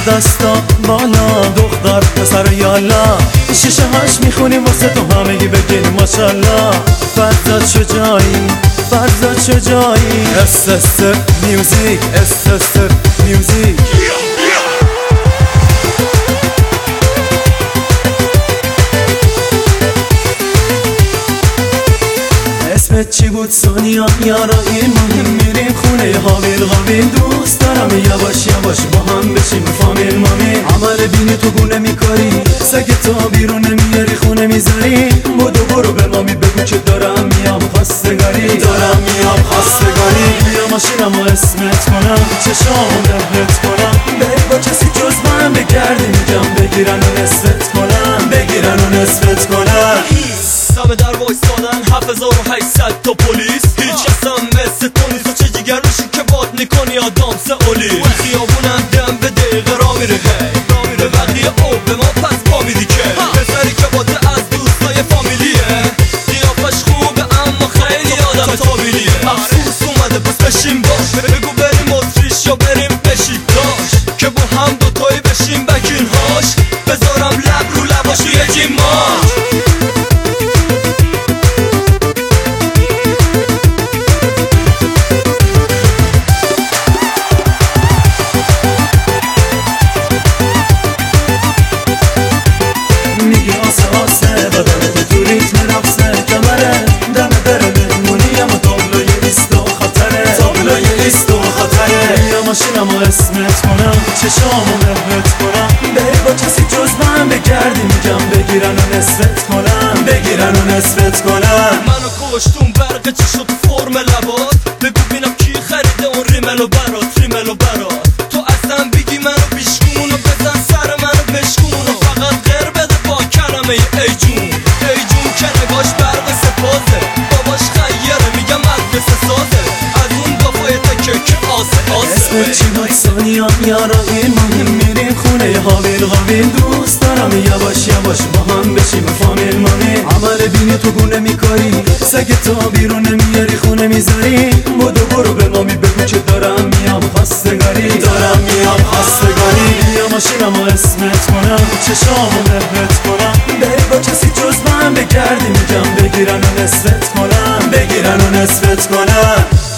دستا بالا دختر پسر یالا شیشه هاش میخونیم واسه تو همگی بگین ماشالله فرزاد شجاعی فرزاد شجاعی SSF میوزیک SSF میوزیک اسمت چی بود سونیا یارا این مهم میریم خونه حاویل قابیل دوست دارم یواش یواش با هم بشیم فامیل مامی عمل بینی تو گونه میکاری سگ تا بیرون نمیاری خونه میذاری بودو برو به مامی بگو که دارم میام خواستگاری دارم میام خواستگاری بیا ماشینمو اسمت کنم چشامو نهت کنم بری با کسی جز من بگردی میگم بگیرن و نصفت کنم بگیرن و نصفت کنم دم در وایستادن 7800 تا پلیس هیچ کسم مثل تو نیست و چه جگر روشی که باد میکنی آدم سه اولی خیابونم دم به دقیقه را میره هی به بقیه او به ما پس پا میدی که پسری که باده از دوستای فامیلیه قیافش خوبه اما خیلی آدم تابیلیه افسوس اومده پس بشیم باش بگو بریم اتریش یا بریم بشیکتاش که با هم دوتایی بشیم بکینهاش بذارم لب رو لباشو یه جیماش ماشینمو اسمت کنم چشامو نهت کنم بری با کسی جز من بگردی میگم بگیرن و نصفت کنم بگیرن و نصفت کنم منو کشتون برق چی شد فرم لبات بگو بینم کی خریده اون ریملو برات تو اصلا بگی منو بیشکونو بزن سر منو بشکونو فقط غیر بده با کلمه ای جون که نگاش برق سپازه باباش خیره میگم مدرسه سازه از اون دافای تکه که آسه اسمت چی بود سونیا یارا این مهم میریم خونه حاویل قابیل دوست دارم یواش یواش با هم بشیم فامیل مامی عمل بینی تو گونه میکاری سگ تا بیرون نمیاری خونه میذاری بودو برو به مامی بگو که دارم میام خواستگاری دارم میام خواستگاری بیا ماشینمو اسمت کنم چشامو نهت کنم بری با کسی جز من بگردی میگم بگیرن و نصفت کنم بگیرن و نصفت کنم